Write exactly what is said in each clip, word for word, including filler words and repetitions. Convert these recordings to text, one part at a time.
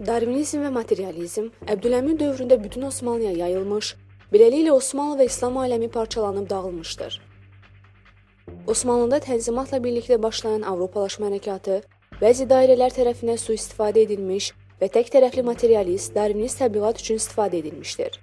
Darvinizm və materializm Əbdülhəmid dövründə bütün Osmanlıya yayılmış, beləliklə Osmanlı və İslam aləmi parçalanıb dağılmışdır. Osmanlıda tənzimatla birlikdə başlayan Avropalaşma hərəkatı bəzi dairələr tərəfindən sui-istifadə edilmiş və tək tərəfli materialist, darvinist təbliğat üçün istifadə edilmişdir.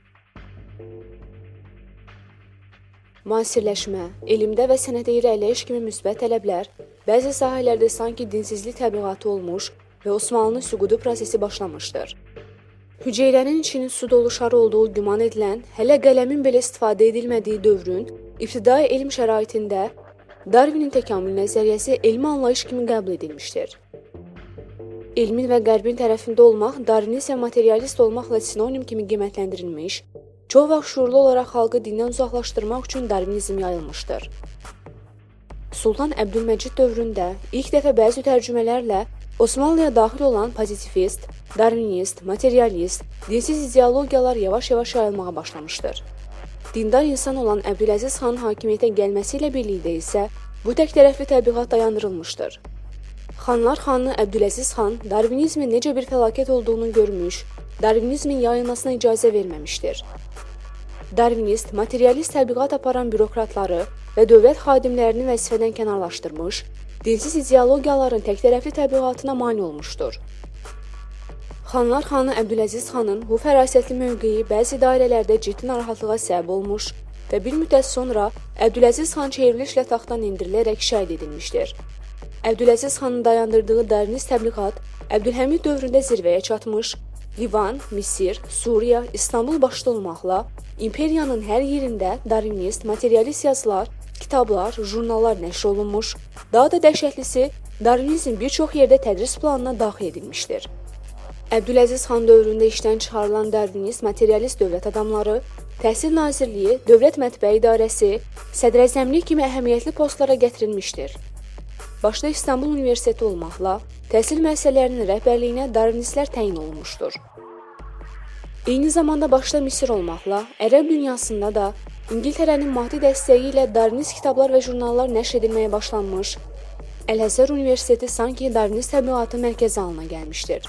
Müasirləşmə, elmdə və sənətə irəliləyiş kimi müsbət tələblər bəzi sahələrdə sanki dinsizlik təbliğatı olmuş və Osmanlının süqudu prosesi başlamışdır. Hüceyrənin içinin su dolu şar olduğu güman edilən, hələ qələmin belə istifadə edilmədiyi dövrün ibtidai elm şəraitində Darwinin təkamül nəzəriyyəsi elmi anlayış kimi qəbul edilmişdir. Elmin və qərbin tərəfində olmaq, darvinist və materialist olmaqla sinonim kimi qiymətləndirilmiş, çox vaxt şuurlu olaraq xalqı dindən uzaqlaşdırmaq üçün darvinizm yayılmışdır. Sultan Əbdülməcid dövründə ilk dəfə bəzi tərcümələrlə Osmanlıya daxil olan pozitivist, darvinist, materialist, dinsiz ideologiyalar yavaş-yavaş yayılmağa başlamışdır. Dindar insan olan Əbdüləziz xanın hakimiyyətə gəlməsi ilə birlikdə isə bu tək tərəfli təbliğat dayandırılmışdır. Xanlar xanı Əbdüləziz xan darvinizmin necə bir fəlakət olduğunu görmüş, darvinizmin yayılmasına icazə verməmişdir. Darvinist, materialist təbliğat aparan bürokratları və dövlət xadimlərini vəzifədən kənarlaşdırmış, dinsiz ideologiyaların tək tərəfli təbliğatına mane olmuşdur. Xanlar xanı Əbdüləziz xanın bu fərasətli mövqeyi bəzi dairələrdə ciddi narahatlığa səbəb olmuş və bir müddət sonra Əbdüləziz xan çevrilişlə taxtdan indirilərək şəhid edilmişdir. Əbdüləziz xanın dayandırdığı darvinist təbliğat Əbdülhəmid dövründə zirvəyə çatmış, Livan, Misir, Suriya, İstanbul başda olmaqla imperiyanın hər yerində darvinist, materialist yazılar, kitablar, jurnallar nəşr olunmuş, daha da dəhşətlisi, darvinizm bir çox yerdə tədris planına daxil edilmişdir. Əbdüləziz xan dövründə işdən çıxarılan darvinist, materialist dövlət adamları, Təhsil Nazirliyi, Dövlət Mətbəə İdarəsi, sədrəzəmlik kimi əhəmiyyətli postlara gətirilmişdir. Başda İstanbul Universiteti olmaqla, təhsil müəssisələrinin rəhbərliyinə darvinistlər təyin olunmuşdur. Eyni zamanda başda Misir olmaqla, ərəb dünyasında da İngiltərənin maddi dəstəyi ilə darvinist kitablar və jurnallar nəşr edilməyə başlanmış, Əl-Əzhər Universiteti sanki darvinist təbliğatı mərkəzi halına gəlmişdir.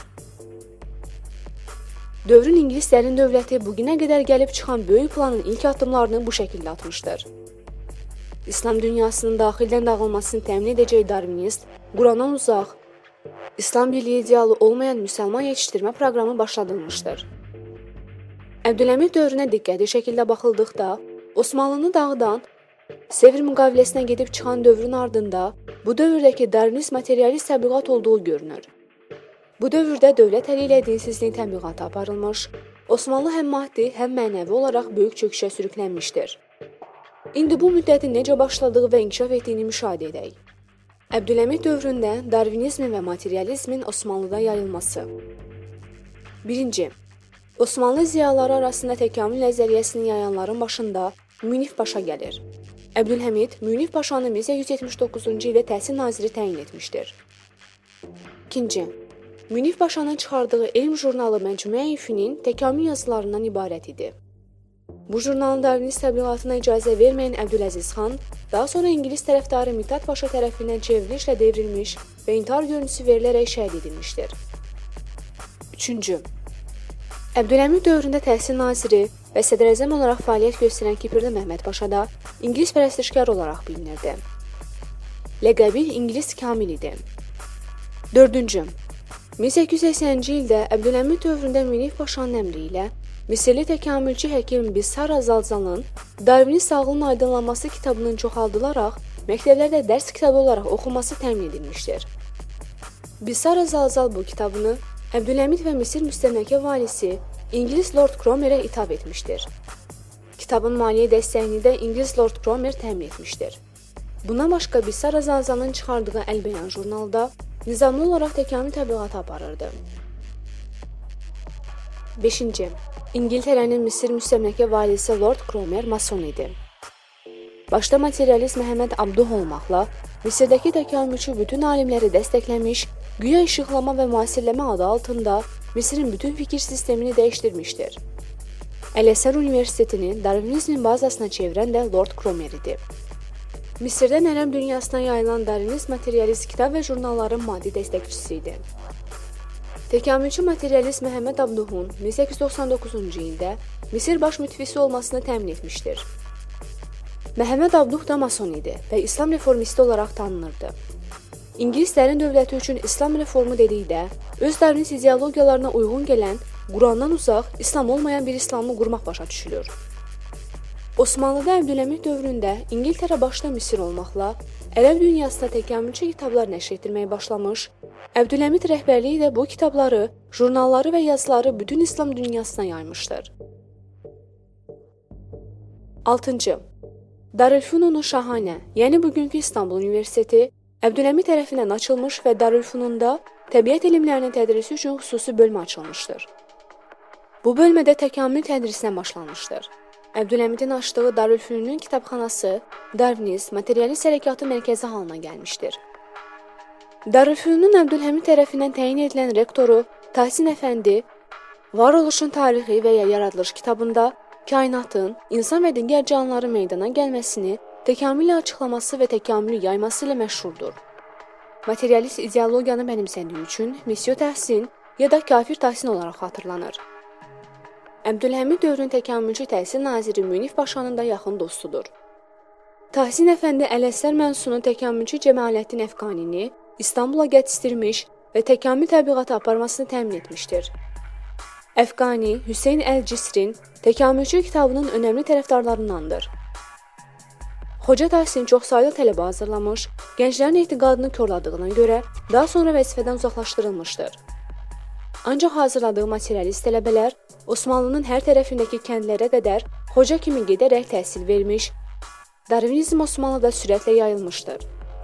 Dövrün İngilislərin dövləti bugünə qədər gəlib çıxan böyük planın ilk addımlarını bu şəkildə atmışdır. İslam dünyasının daxildən dağılmasını təmin edəcək darvinist, Qurandan uzaq, İslam birliyi idealı olmayan müsəlman yetişdirmə proqramı başladılmışdır. Əbdülhəmid dövrünə diqqətli şəkildə baxıldıqda, Osmanlını dağıdan, Sevr müqaviləsinə gedib çıxan dövrün ardında bu dövrdəki darvinist materialist təbliğat olduğu görünür. Bu dövrdə dövlət əli ilə dinsizliyin təbliğatı aparılmış, Osmanlı həm maddi, həm mənəvi olaraq böyük çöküşə sürüklənmişdir. İndi bu müddətin necə başladığı və inkişaf etdiyini müşahidə edək. Əbdülhəmid dövründə darvinizmin və materializmin Osmanlıda yayılması. Birinci. Osmanlı ziyaları arasında təkamül nəzəriyyəsini yayanların başında Münif Paşa gəlir. Əbdülhəmid Münif Paşanı min səkkiz yüz yetmiş doqquzuncu ildə təhsil naziri təyin etmişdir. İkinci. Münif Paşanın çıxardığı elm jurnalı Məcmuə-i təkamül yazılarından ibarət idi. Bu jurnalın darvinist təbliğatına icazə verməyən Əbdüləziz xan, daha sonra İngilis tərəfdarı Mithat Paşa tərəfindən çevrilişlə devrilmiş və intihar görüntüsü verilərək şəhid edilmişdir. Üçüncü. Əbdülhəmid dövründə təhsil naziri və sədrəzəm olaraq fəaliyyət göstərən Kipirli Məhəmməd Paşa da İngilis pərəstişkar olaraq bilinirdi. Ləqəbi İngilis Kamil idi. Dördüncü. min səkkiz yüz səksəninci ildə Əbdülhəmid dövründə Münif Paşanın əmri ilə Misirli təkamülçü həkim Bissar Azalzalın Darvinist ağlın aydınlanması kitabının çoxaldılaraq məktəblərdə dərs kitabı olaraq oxunması təmin edilmişdir. Bissar Azalzal bu kitabını Əbdülhəmid və Misir müstəmləkə valisi İngilis Lord Cromerə ithaf etmişdir. Kitabın maliyyə dəstəyini də İngilis Lord Cromer təmin etmişdir. Buna başqa Bissar Azalzalın çıxardığı Əl-Bəyan jurnalda nizamlı olaraq təkamül təbliğatı aparırdı. Beşinci. İngiltərənin Misir müstəmləkə valisi Lord Cromer mason idi. Başda materialist Məhəmməd Abduh olmaqla Misirdəki təkamülçü bütün alimləri dəstəkləmiş, güya işıqlama və müasirləmə adı altında Misirin bütün fikir sistemini dəyişdirmişdir. Əl-Əzhər Universitetini darvinizmin bazasına çevirən də Lord Cromer idi. Misirdən ərəb dünyasına yayılan darvinist materialist kitab və jurnalların maddi dəstəkçisi idi. Təkamülçü materialist Məhəmməd Abduhun min səkkiz yüz doxsan doqquzuncu ildə Misir baş mütəfəkkiri olmasını təmin etmişdir. Məhəmməd Abduh da mason idi və İslam reformisti olaraq tanınırdı. İngilislərin dövləti üçün İslam reformu dedikdə, öz darwinist ideologiyalarına uyğun gələn, Qurandan uzaq, İslam olmayan bir İslamı qurmaq başa düşülür. Osmanlıda Əbdülhəmid dövründə İngiltərə başda Misir olmaqla, ərəb dünyasında təkamülçü kitablar nəşr etdirməyə başlamış, Əbdülhəmid rəhbərliyi də bu kitabları, jurnalları və yazıları bütün İslam dünyasına yaymışdır. altıncı. Darülfünun Şahanə, yəni bugünkü İstanbul Universiteti, Əbdülhəmid tərəfindən açılmış və Darülfünunda təbiət elmlərinin tədrisi üçün xüsusi bölmə açılmışdır. Bu bölmədə təkamül tədrisinə başlanmışdır. Əbdülhəmidin açdığı Darülfünunun kitabxanası darwinist, materialist hərəkatı mərkəzi halına gəlmişdir. Darülfünunun Əbdülhəmid tərəfindən təyin edilən rektoru Tahsin Əfəndi, Varoluşun tarixi və ya yaradılış kitabında kainatın, insan və digər canlıların meydana gəlməsini, təkamülü açıqlaması və təkamülü yayması ilə məşhurdur. Materialist ideologiyanı mənimsədiyi üçün Misyo Tahsin ya da Kafir Tahsin olaraq xatırlanır. Əbdülhəmid dövrün təkamülçü təhsil naziri Münif Paşanın da yaxın dostudur. Tahsin Əfəndi Əl-Əsər Mənsunun təkamülçü Cəmaləddin Əfqanini İstanbula gətirmiş və təkamül təbliğatı aparmasını təmin etmişdir. Əfqani, Hüseyn Əl-Cisrin təkamülçü kitabının önəmli tərəfdarlarındandır. Xoca Tahsin çoxsaylı tələbə hazırlamış, gənclərin etiqadını korladığına görə daha sonra vəzifədən uzaqlaşdırılmışdır. Ancaq hazırladığı materialist tələbələr Osmanlının hər tərəfindəki kəndlərə qədər xoca kimi gedərək təhsil vermiş, darwinizm Osmanlıda sürətlə yayılmışdır.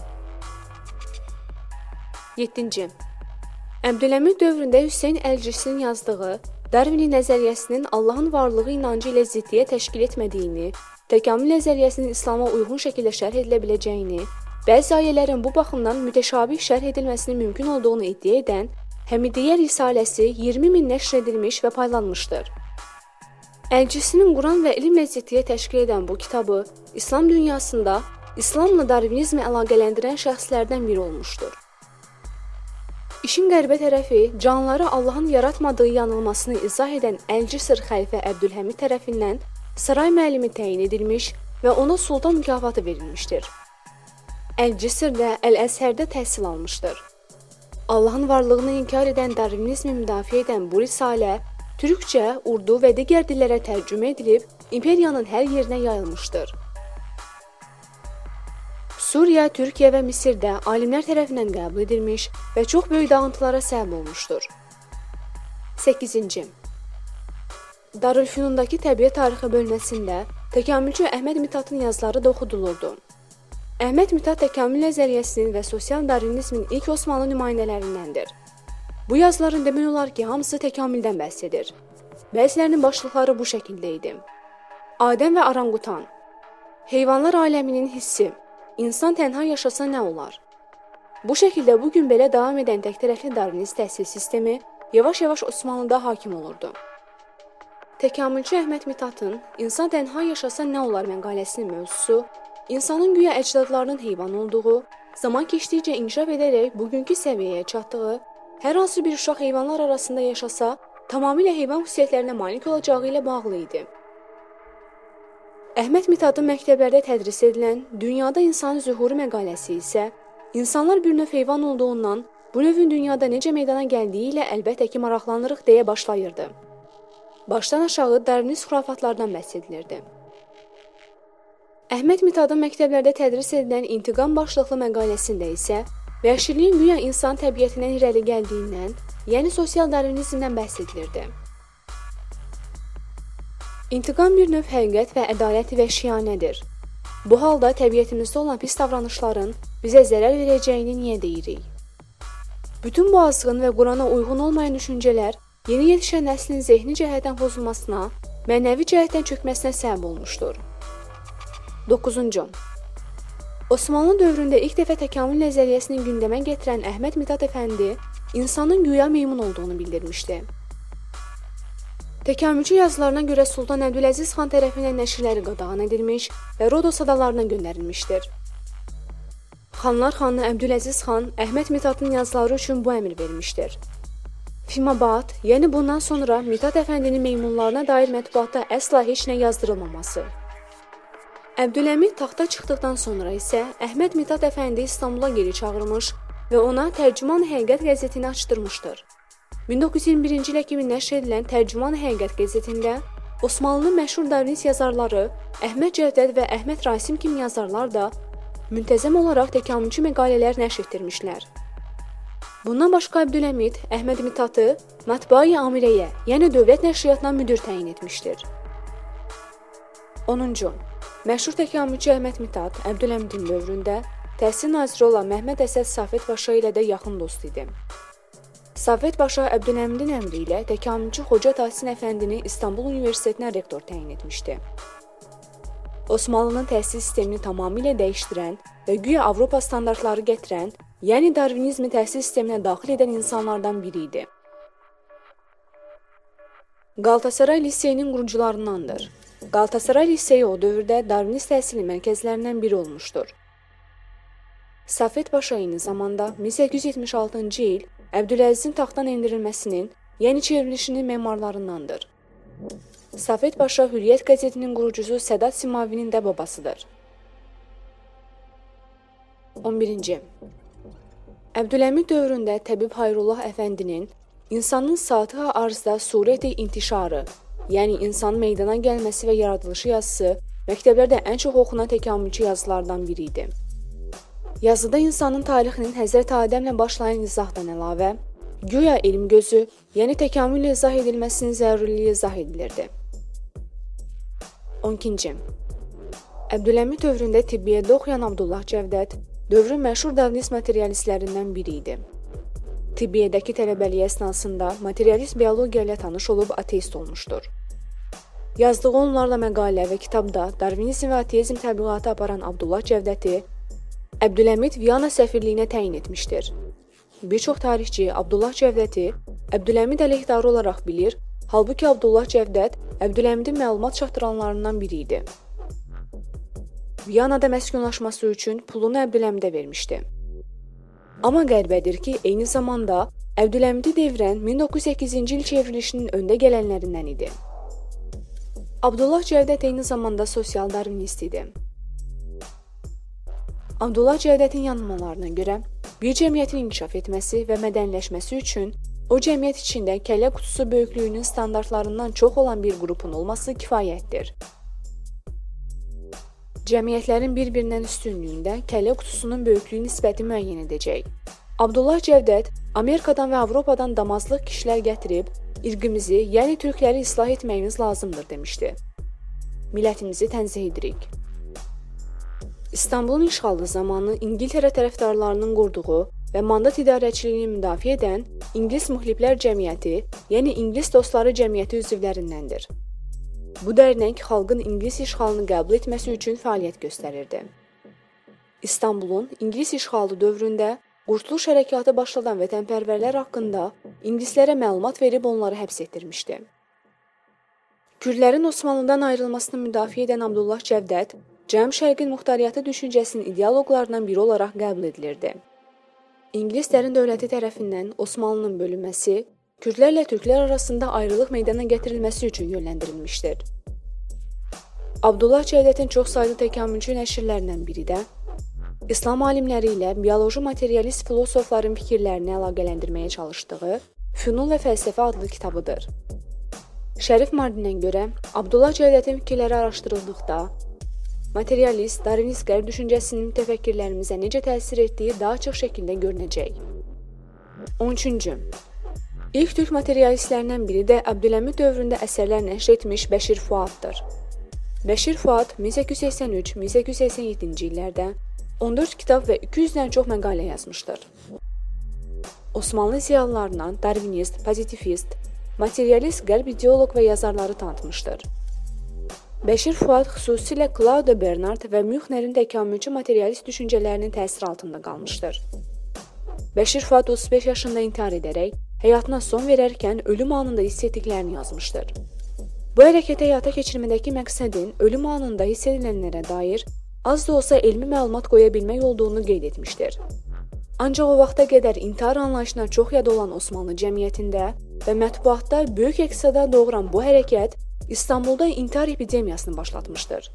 yeddinci. Əbdülhəmid dövründə Hüseyn Əl-Cisrin yazdığı Darwinin nəzəriyyəsinin Allahın varlığı inancı ilə ziddiyyət təşkil etmədiyini, təkamül nəzəriyyəsinin İslama uyğun şəkildə şərh edilə biləcəyini, bəzi ayələrin bu baxımdan mütəşabih şərh edilməsinin mümkün olduğunu iddia edən Həmidiyyə Risaləsi iyirmi min nəşr edilmiş və paylanmışdır. Əl-Cisrin Quran və elmlə ziddiyyət təşkil edən bu kitabı İslam dünyasında İslamla darwinizmi əlaqələndirən şəxslərdən biri olmuşdur. İşin qəribə tərəfi, canlıları Allahın yaratmadığı yanılmasını izah edən Əl-Cisr xəlifə Əbdülhəmid tərəfindən saray müəllimi təyin edilmiş və ona sultan mükafatı verilmişdir. Əl-Cisr də Əl-Əzhərdə təhsil almışdır. Allahın varlığını inkar edən darwinizmi müdafiə edən bu risalə türkcə, urdu və digər dillərə tərcümə edilib, imperiyanın hər yerinə yayılmışdır. Suriya, Türkiyə və Misirdə alimlər tərəfindən qəbul edilmiş və çox böyük dağıntılara səbəb olmuşdur. səkkizinci. Darülfünundakı təbiət tarixi bölməsində təkamülçü Əhməd Mithatın yazıları da oxudulurdu. Əhməd Mithat təkamül nəzəriyyəsinin və sosial darwinizmin ilk Osmanlı nümayəndələrindəndir. Bu yazıların demək olar ki, hamısı təkamüldən bəhs edir. Bəzilərinin başlıqları bu şəkildə idi. Adəm və oranqutan, heyvanlar aləminin hissi, İnsan tənha yaşasa nə olar? Bu şəkildə bugün belə davam edən təktərəfli darwinist təhsil sistemi yavaş-yavaş Osmanlıda hakim olurdu. Təkamülçü Əhməd Mithatın İnsan tənha yaşasa nə olar məqaləsinin mövzusu, insanın güya əcdadlarının heyvan olduğu, zaman keçdikcə inkişaf edərək bugünkü səviyyəyə çatdığı, hər hansı bir uşaq heyvanlar arasında yaşasa, tamamilə heyvan xüsusiyyətlərinə malik olacağı ilə bağlı idi. Əhməd Mithatın məktəblərdə tədris edilən Dünyada İnsanın Zühuru məqaləsi isə insanlar bir növ heyvan olduğundan bu növün dünyada necə meydana gəldiyi ilə əlbəttə ki, maraqlanırıq deyə başlayırdı. Başdan aşağı darwinist xurafatlardan bəhs edilirdi. Əhməd Mithatın məktəblərdə tədris edilən İntiqam başlıqlı məqaləsində isə vəhşiliyin güya insan təbiətindən irəli gəldiyindən, yəni sosial darwinizmdən bəhs edilirdi. İntiqam bir növ həqiqət və ədalət və şiyanədir. Bu halda təbiətimizdə olan pis davranışların bizə zərər verəcəyini niyə deyirik? Bütün bu azğın və Qurana uyğun olmayan düşüncələr yeni yetişən nəslin zehni cəhətdən pozulmasına, mənəvi cəhətdən çökməsinə səbəb olmuşdur. doqquzuncu. Osmanlı dövründə ilk dəfə təkamül nəzəriyyəsini gündəmə gətirən Əhməd Mithat Əfəndi insanın güya meymun olduğunu bildirmişdi. Təkamülçü yazılarına görə Sultan Əbdüləziz xan tərəfindən nəşrləri qadağan edilmiş və Rodos adalarına göndərilmişdir. Xanlar xanı Əbdüləziz xan Əhməd Mithatın yazıları üçün bu əmr vermişdir. Fimabat, yəni bundan sonra Mithat Əfəndinin meymunlarına dair mətbuatda əsla heç nə yazdırılmaması. Əbdüləmid taxta çıxdıqdan sonra isə Əhməd Mithat Əfəndi İstanbula geri çağırmış və ona Tərcüman Həqiqət qəzetini açdırmışdır. min doqquz yüz iyirmi birinci il kimi nəşr edilən Tərcüman Həqiqət qəzetində Osmanlının məşhur darvinist yazarları Əhməd Cəvdət və Əhməd Rasim kimi yazarlar da müntəzəm olaraq təkamülçü məqalələr nəşr etdirmişlər. Bundan başqa Əbdüləmid Əhməd Mithatı Mətbəi Amirəyə, yəni dövlət nəşriyyatına müdir təyin etmişdir. onuncu. Məşhur təkamülçü Əhməd Mithat Əbdüləmidin dövründə təhsil naziri olan Məhəmməd Əsəd Safet Paşa ilə də yaxın dost idi. Safet Paşa Əbdüləmidin əmri ilə təkamülçü Xoca Tahsin Əfəndini İstanbul Universitetinə rektor təyin etmişdi. Osmanlının təhsil sistemini tamamilə dəyişdirən və güya Avropa standartları gətirən, yəni darvinizmi təhsil sisteminə daxil edən insanlardan biri idi. Qalatasaray Liseyinin qurucularındandır. Qalatasaray Liseyi o dövrdə darvinist təhsili mərkəzlərindən biri olmuşdur. Safet Paşa eyni zamanda min səkkiz yüz yetmiş altıncı il Əbdüləzizin taxtdan endirilməsinin, yəni çevrilişinin memarlarındandır. Safet Paşa Hürriyyət qəzetinin qurucusu Sədat Simavinin də babasıdır. on birinci. Əbdüləmid dövründə Təbib Hayrullah Əfəndinin İnsanın Satıha Arzda Sureti İntişarı, yəni insanın meydana gəlməsi və yaradılışı yazısı məktəblərdə ən çox oxunan təkamülçü yazılardan biri idi. Yazıda insanın tarixinin Həzrət Adəmlə başlayan izahdan əlavə, güya elm gözü, yəni təkamüllə izah edilməsinin zəruriliyi izah edilirdi. on ikinci. Əbdüləmid dövründə tibbiyyədə oxuyan Abdullah Cəvdət dövrün məşhur darvinist materialistlərindən biri idi. Tibbiyyədəki tələbəliyi əsnasında materialist biologiya ilə tanış olub ateist olmuşdur. Yazdığı onlarla məqalə və kitabda darvinizm və ateizm təbliğatı aparan Abdullah Cəvdəti Əbdüləmid Viyana səfirliyinə təyin etmişdir. Bir çox tarixçi Abdullah Cəvdəti Əbdüləmid əleyhdarı olaraq bilir, halbuki Abdullah Cəvdət Əbdüləmidin məlumat çatdıranlarından biri idi. Viyanada məskunlaşması üçün pulunu Əbdüləmidə vermişdi. Amma qəribədir ki, eyni zamanda Əbdüləmidi devirən min doqquz yüz səkkizinci il çevrilişinin öndə gələnlərindən idi. Abdullah Cəvdət eyni zamanda sosial darvinist idi. Abdullah Cəvdətin yanılmalarına görə bir cəmiyyətin inkişaf etməsi və mədəniləşməsi üçün o cəmiyyət içində kəllə qutusu böyüklüyünün standartlarından çox olan bir qrupun olması kifayətdir. Cəmiyyətlərin bir-birindən üstünlüyündə kəllə qutusunun böyüklüyü nisbəti müəyyən edəcək. Abdullah Cəvdət Amerikadan və Avropadan damazlıq kişilər gətirib, irqimizi, yəni türkləri islah etməyimiz lazımdır demişdi. Millətimizi tənzih edirik. İstanbulun işğalı zamanı İngiltərə tərəfdarlarının qurduğu və mandat idarəçiliyini müdafiə edən İngilis Müxliflər Cəmiyyəti, yəni İngilis Dostları Cəmiyyəti üzvlərindəndir. Bu dərnək xalqın İngilis işğalını qəbul etməsi üçün fəaliyyət göstərirdi. İstanbulun İngilis işğalı dövründə Qurtuluş hərəkatı başladan vətənpərvərlər haqqında ingilislərə məlumat verib onları həbs etdirmişdi. Kürdlərin Osmanlıdan ayrılmasını müdafiə edən Abdullah Cəvdət, Cənub-Şərqin muxtariyyatı düşüncəsinin ideoloqlarından biri olaraq qəbul edilirdi. İngilislərin dövləti tərəfindən Osmanlının bölünməsi, Kürdlərlə türklər arasında ayrılıq meydana gətirilməsi üçün yönləndirilmişdir. Abdullah Cəvdətin çox saylı təkamülçü nəşrlərindən biri də İslam alimləri ilə bioloji materialist filosofların fikirlərini əlaqələndirməyə çalışdığı Fünun və Fəlsəfə adlı kitabıdır. Şərif Mardinə görə Abdullah Cəvdətin fikirləri araşdırıldıqda materialist, darvinist qərb düşüncəsinin mütəfəkkirlərimizə necə təsir etdiyi daha açıq şəkildə görünəcək. on üçüncü. İlk türk materialistlərindən biri də Əbdüləmid dövründə əsərlər nəşr etmiş Bəşir Fuaddır. Bəşir Fuad min səkkiz yüz səksən üç min səkkiz yüz səksən yeddinci illərdə on dörd kitab və iki yüzdən çox məqalə yazmışdır. Osmanlı ziyalılarından darvinist, pozitivist, materialist qərb ideoloq və yazarları tanıtmışdır. Bəşir Fuad xüsusilə Claude Bernard və Müxnerin təkamülçü materialist düşüncələrinin təsiri altında qalmışdır. Bəşir Fuad otuz beş yaşında intihar edərək, həyatına son verərkən ölüm anında hiss etdiklərini yazmışdır. Bu hərəkəti həyata keçirmədəki məqsədin ölüm anında hiss edilənlərə dair az da olsa elmi məlumat qoya bilmək olduğunu qeyd etmişdir. Ancaq o vaxta qədər intihar anlayışına çox yad olan Osmanlı cəmiyyətində və mətbuatda böyük əks-səda doğuran bu hərəkət İstanbulda intihar epidemiyasını başlatmışdır.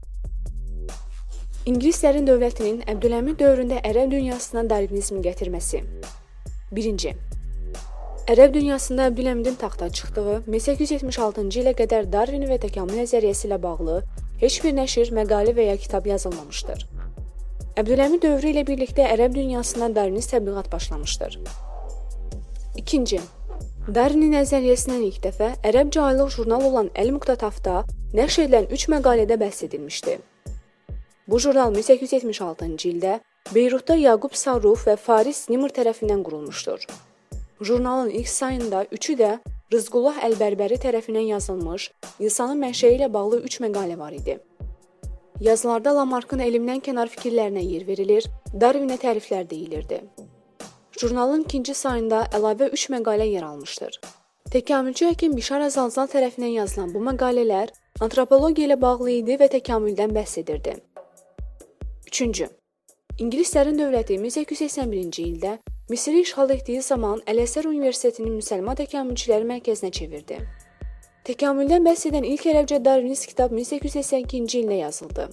İngilislərin dövlətinin Əbdülhəmid dövründə ərəb dünyasına darvinizmi gətirməsi. Birinci. Ərəb dünyasında Əbdülhəmidin taxta çıxdığı min səkkiz yüz yetmiş altıncı ilə qədər Darwin və təkamül nəzəriyyəsi ilə bağlı heç bir nəşr, məqalə və ya kitab yazılmamışdır. Əbdülhəmid dövrü ilə birlikdə ərəb dünyasında darvinist təbliğat başlamışdır. İkinci. Darwinin nəzəriyyəsindən ilk dəfə ərəbcə aylıq jurnal olan Əl-Muqtatafda nəşr edilən üç məqalədə bəhs edilmişdi. Bu jurnal min səkkiz yüz yetmiş altıncı ildə Beyrutda Yaqub Sarruf və Faris Nimr tərəfindən qurulmuşdur. Jurnalın ilk sayında üçü də Rızqullah Əl-Bərbəri tərəfindən yazılmış, insanın mənşəyi ilə bağlı üç məqalə var idi. Yazılarda Lamarckın elmdən kənar fikirlərinə yer verilir, Darwinə təriflər deyilirdi. Jurnalın ikinci sayında əlavə üç məqalə yer almışdır. Təkamülçü həkim Bişar Əzalzal tərəfindən yazılan bu məqalələr antropologiya ilə bağlı idi və təkamüldən bəhs edirdi. Üçüncü. İngilislərin dövləti min səkkiz yüz səksən birinci ildə Misri işğal etdiyi zaman Əl-Əsər Universitetinin müsəlman təkamülçüləri mərkəzinə çevirdi. Təkamüldən bəhs edən ilk ərəbcə darvinist kitab min səkkiz yüz səksən ikinci ildə yazıldı.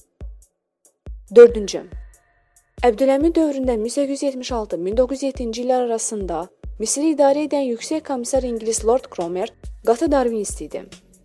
Dördüncü. Əbdülhəmid dövründə min səkkiz yüz yetmiş altı min doqquz yüz yeddinci illər arasında Misri idarə edən yüksək komissar İngilis Lord Cromer qatı darvinist idi.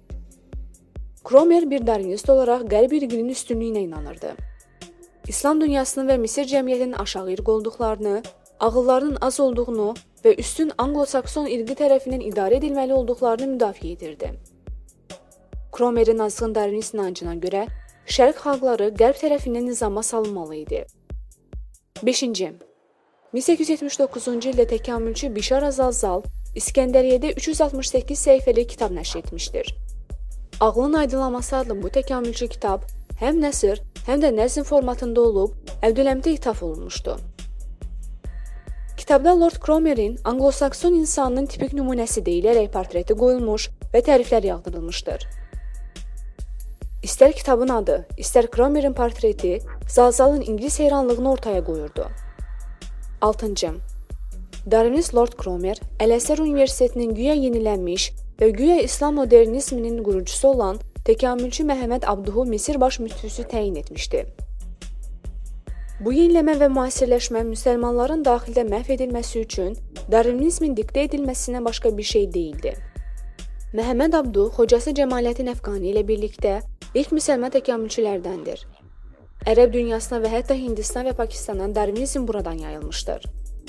Cromer bir darvinist olaraq qərb irqinin üstünlüyünə inanırdı. İslam dünyasının və Misir cəmiyyətinin aşağı irq olduqlarını, ağıllarının az olduğunu və üstün Anglo-Sakson irqi tərəfindən idarə edilməli olduqlarını müdafiə edirdi. Cromerin azğın darvinist inancına görə şərq xalqları qərb tərəfindən nizama salınmalı idi. Beşinci. min səkkiz yüz yetmiş doqquzuncu ildə təkamülçü Bişar Əzalzal İskəndəriyyədə üç yüz altmış səkkiz səhifəlik kitab nəşr etmişdir. Ağlın aydınlanması adlı bu təkamülçü kitab həm nəsr, həm də nəzm formatında olub, Əbdülhəmidə ithaf olunmuşdu. Kitabda Lord Cromerin Anglo-Sakson insanının tipik nümunəsi deyilərək portreti qoyulmuş və təriflər yağdırılmışdır. İstər kitabın adı, istər Cromerin portreti Zalzalın İngilis heyranlığını ortaya qoyurdu. altıncı. Darvinist Lord Cromer Əl-Əsər Universitetinin güya yenilənmiş və güya İslam modernizminin qurucusu olan təkamülçü Məhəmməd Abduhu Misir baş müftüsü təyin etmişdi. Bu yeniləmə və müasirləşmə müsəlmanların daxildə məhv edilməsi üçün darvinizmin diktə edilməsindən başqa bir şey deyildi. Məhəmməd Abduh xocası Cəmaləddin Əfqani ilə birlikdə ilk müsəlman təkamülçülərdəndir. Ərəb dünyasına və hətta Hindistan və Pakistandan darvinizm buradan yayılmışdır.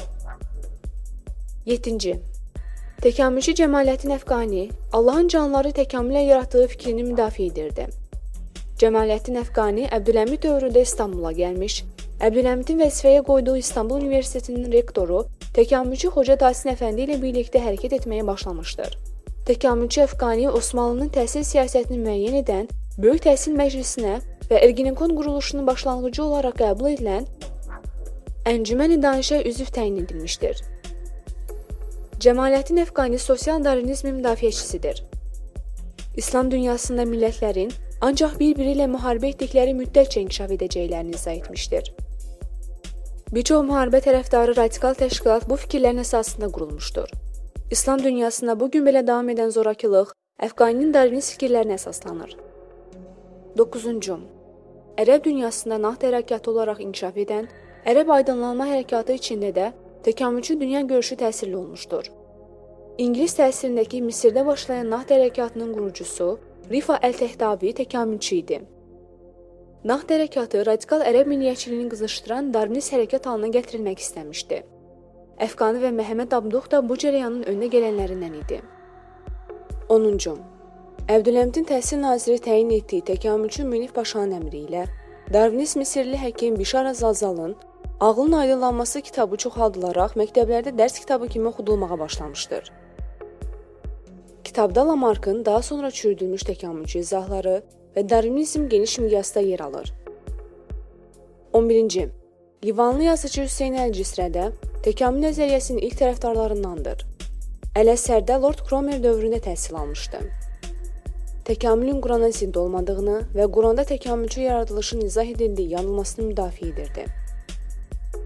yeddinci. Təkamülçü Cəmaləddin Əfqani Allahın canlıları təkamülə yaratdığı fikrini müdafiə edirdi. Cəmaləddin Əfqani Əbdülhəmid dövründə İstanbula gəlmiş, Əbdülhəmidin vəzifəyə qoyduğu İstanbul Universitetinin rektoru təkamülçü Xoca Tahsin Əfəndi ilə birlikdə hərəkət etməyə başlamışdır. Təkamülçü Əfqani Osmanlının təhsil siyasətini müəyyən edən Böyük Təhsil Məclisinə və Ergenekon quruluşunun başlanğıcı olaraq qəbul edilən Əncüməni Danişə üzv təyin edilmişdir. Cəmaləddin Əfqani sosial darvinizmin müdafiəçisidir. İslam dünyasında millətlərin ancaq bir-biri ilə müharibə etdikləri müddətcə inkişaf edəcəklərini izah etmişdir. Bir çox müharibə tərəfdarı radikal təşkilat bu fikirlərin əsasında qurulmuşdur. İslam dünyasında bugün belə davam edən zorakılıq Əfqaninin darvinist fikirlərinə əsaslanır. doqquzuncu. Ərəb dünyasında naxt hərəkatı olaraq inkişaf edən Ərəb aydınlanma hərəkatı içində də təkamülçü dünya görüşü təsirli olmuşdur. İngilis təsirindəki Misirdə başlayan naxt hərəkatının qurucusu Rifa Əl-Tehtavi təkamülçü idi. Naxt hərəkatı radikal ərəb milliyyətçiliyini qızışdıran darvinist hərəkat halına gətirilmək istəmişdi. Əfqani və Məhəmməd Abduh da bu cərəyanın önünə gələnlərindən idi. onuncu. Əbdülhəmidin təhsil naziri təyin etdiyi təkamülçü Münif Paşanın əmri ilə darvinist Misirli həkim Bişar Əzalzalın Ağlın aydınlanması kitabı çoxaldılaraq məktəblərdə dərs kitabı kimi oxudulmağa başlamışdır. Kitabda Lamarckın daha sonra çürüdülmüş təkamülçü izahları və darvinizm geniş miqyasda yer alır. on birinci. Livanlı yazıcı Hüseyn Əl-Cisrədə təkamül nəzəriyyəsinin ilk tərəfdarlarındandır. Əl-Əsərdə Lord Cromer dövründə təhsil almışdı. Təkamülün Qurana zidd olmadığını və Quranda təkamülçü yaradılışın izah edildiyi yanılmasını müdafiə edirdi.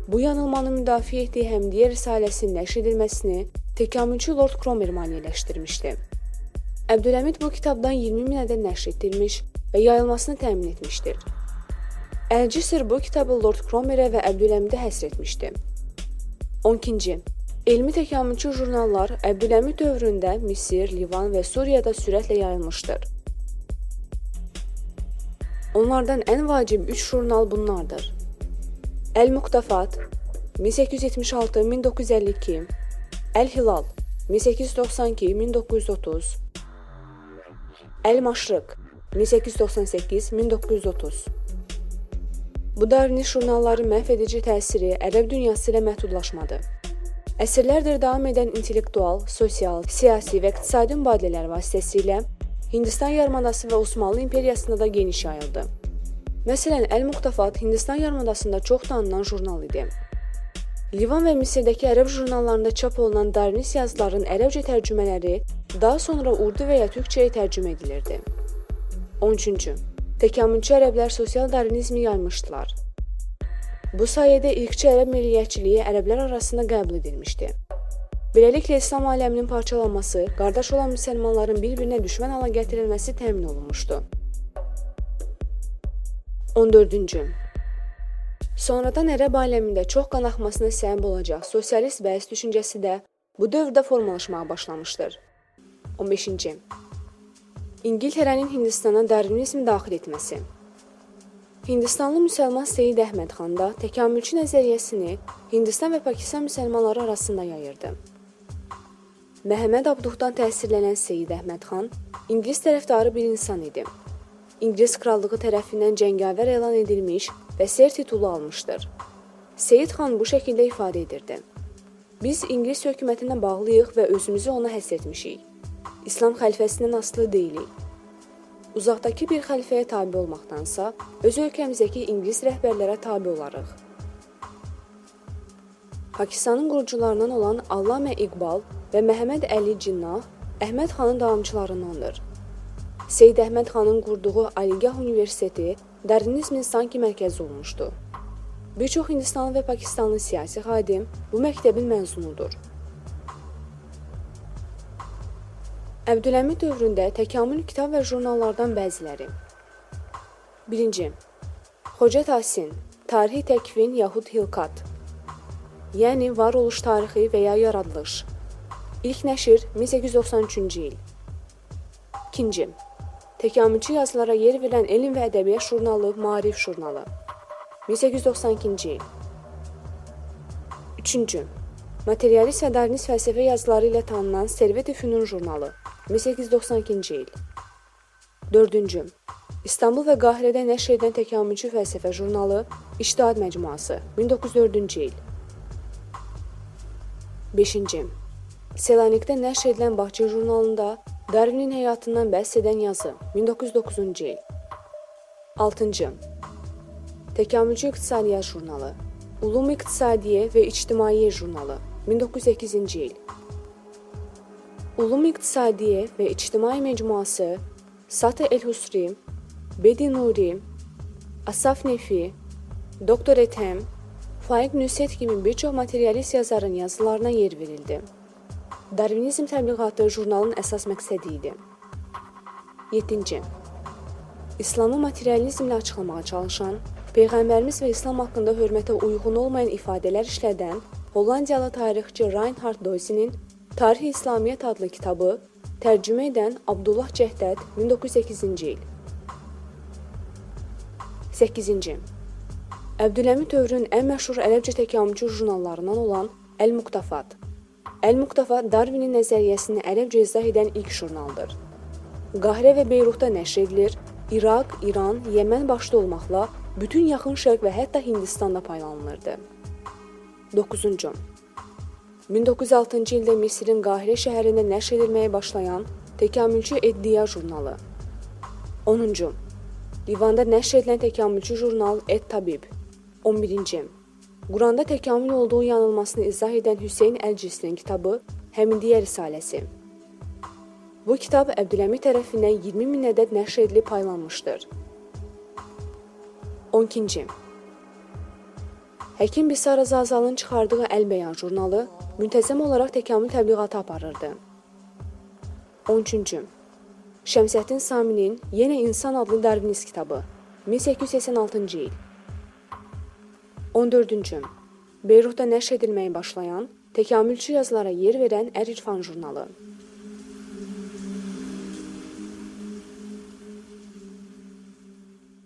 Bu yanılmanı müdafiə etdiyi Həmdiyyə Risaləsinin nəşr edilməsini təkamülçü Lord Cromer maliyyələşdirmişdi. Əbdülhəmid bu kitabdan iyirmi min ədəd nəşr etdirmiş və yayılmasını təmin etmişdir. Əlci Sir bu kitabı Lord Cromerə və Əbdülhəmidə həsr etmişdi. on ikinci. Elmi təkamülçü jurnallar Əbdülhəmid dövründə Misir, Livan və Suriyada sürətlə yayılmışdır. Onlardan ən vacib üç jurnal bunlardır. Əl-Muqtafat min səkkiz yüz yetmiş altı min doqquz yüz əlli iki, Əl-Hilal min səkkiz yüz doxsan iki min doqquz yüz otuz, Əl-Maşriq min səkkiz yüz doxsan səkkiz min doqquz yüz otuz. Bu darvinist jurnalların məhv edici təsiri ərəb dünyası ilə məhdudlaşmadı. Əsrlərdir davam edən intellektual, sosial, siyasi və iqtisadi mübadilələr vasitəsilə Hindistan yarımadası və Osmanlı imperiyasında da geniş yayıldı. Məsələn, Əl-Muqtafat Hindistan yarımadasında çox tanınan jurnal idi. Livan və Misirdəki ərəb jurnallarında çap olunan darvinist yazıların ərəbcə tərcümələri daha sonra urdu və ya türkçəyə tərcümə edilirdi. on üçüncü. Təkamülçü ərəblər sosial darvinizmi yaymışdılar. Bu sayədə ilkçə ərəb milliyyətçiliyi ərəblər arasında qəbul edilmişdi. Beləliklə, İslam aləminin parçalanması, qardaş olan müsəlmanların bir-birinə düşmən hala gətirilməsi təmin olunmuşdu. on dördüncü. Sonradan ərəb aləmində çox qan axmasına səbəb olacaq sosialist bəis düşüncəsi də bu dövrdə formalaşmağa başlamışdır. on beşinci. İngiltərənin Hindistana darvinizmi daxil etməsi. Hindistanlı müsəlman Seyid Əhməd xan da təkamülçü nəzəriyyəsini Hindistan və Pakistan müsəlmanları arasında yayırdı. Məhəmməd Abduhdan təsirlənən Seyid Əhməd xan İngilis tərəfdarı bir insan idi. İngilis krallığı tərəfindən cəngavər elan edilmiş və ser titulu almışdır. Seyid xan bu şəkildə ifadə edirdi. Biz İngilis hökumətinə bağlıyıq və özümüzü ona həsr etmişik. İslam xəlifəsindən asılı deyilik. Uzaqdakı bir xəlifəyə tabi olmaqdansa, öz ölkəmizdəki İngilis rəhbərlərə tabi olarıq. Pakistanın qurucularından olan Allamə İqbal və Məhəmməd Əli Cinnah Əhməd xanın davamçılarındandır. Seyid Əhməd xanın qurduğu Aligah Universiteti darvinizmin sanki mərkəzi olmuşdu. Bir çox Hindistanlı və Pakistanlı siyasi xadim bu məktəbin məzunudur. Əbdülhəmid dövründə təkamül kitab və jurnallardan bəziləri. birinci. Xoca Tahsin, Tarixi Təkvin yaxud Hilkat, yəni varoluş tarixi və ya yaradılış. İlk nəşr min səkkiz yüz doxsan üçüncü il. ikinci. Təkamülçü yazılara yer verilən elm və ədəbiyyat jurnalı Maarif jurnalı. min səkkiz yüz doxsan ikinci il. üçüncü. Materialist və darvinist fəlsəfə yazıları ilə tanınan Servet-i Fünun jurnalı. min səkkiz yüz doxsan ikinci il. dördüncü. İstanbul və Qahirədə nəşr edən təkamülçü fəlsəfə jurnalı İctihad Məcmuası. min doqquz yüz dördüncü il. beşinci. Selanikdə nəşr edilən Bağçı jurnalında Darwinin həyatından bəhs edən yazı. min doqquz yüz doqquzuncu il. altıncı. Təkamülçü İqtisadiyyat jurnalı. Ulum İqtisadiyyə və İctimaiyyyə jurnalı. min doqquz yüz səkkizinci il. Ulum İqtisadiyyə və İctimai Mecmuası, Sat-ı El-Husri, Bedi Nuri, Asaf Nefi, Doktor Ethem, Faiq Nüsət kimi bir çox materialist yazarın yazılarına yer verildi. Darvinizm təbliğatı jurnalın əsas məqsədi idi. yeddinci. İslamı materializmlə açıqlamağa çalışan, Peyğəmbərimiz və İslam haqqında hörmətə uyğun olmayan ifadələr işlədən Hollandiyalı tarixçi Reinhard Doyse'nin Tarix-i İslamiyyət adlı kitabı tərcümə edən Abdullah Cəhdəd min doqquz yüz səkkizinci il. səkkizinci. Əbdülhəmid dövrünün ən məşhur ərəbcə təkamülçü jurnallarından olan Əl-Muqtafat. Əl-Muqtafat Darwinin nəzəriyyəsini ərəbcə izah edən ilk jurnaldır. Qahirə və Beyrutda nəşr edilir, İraq, İran, Yəmən başda olmaqla bütün yaxın şərq və hətta Hindistanda paylanılırdı. doqquzuncu. min doqquz yüz altıncı ildə Misirin Qahirə şəhərində nəşr edilməyə başlayan Təkamülçü Eddiya jurnalı. onuncu. Livanda nəşr edilən təkamülçü jurnal Et-Tabib. on birinci. Quranda təkamül olduğu yanılmasını izah edən Hüseyn Əl-Cisrin kitabı Həmidiyyə Risaləsi. Bu kitab Əbdülhəmid tərəfindən iyirmi min ədəd nəşr edilib paylanmışdır. on ikinci. Həkim Bisara Zazalın çıxardığı Əlbəyan jurnalı müntəzəm olaraq təkamül təbliğatı aparırdı. on üçüncü. Şəmsəddin Saminin Yenə İnsan adlı Darwinist kitabı, min səkkiz yüz səksən altıncı il. on dördüncü. Beyrutda nəşr edilməyə başlayan, təkamülçü yazılara yer verən Ər-İrfan jurnalı.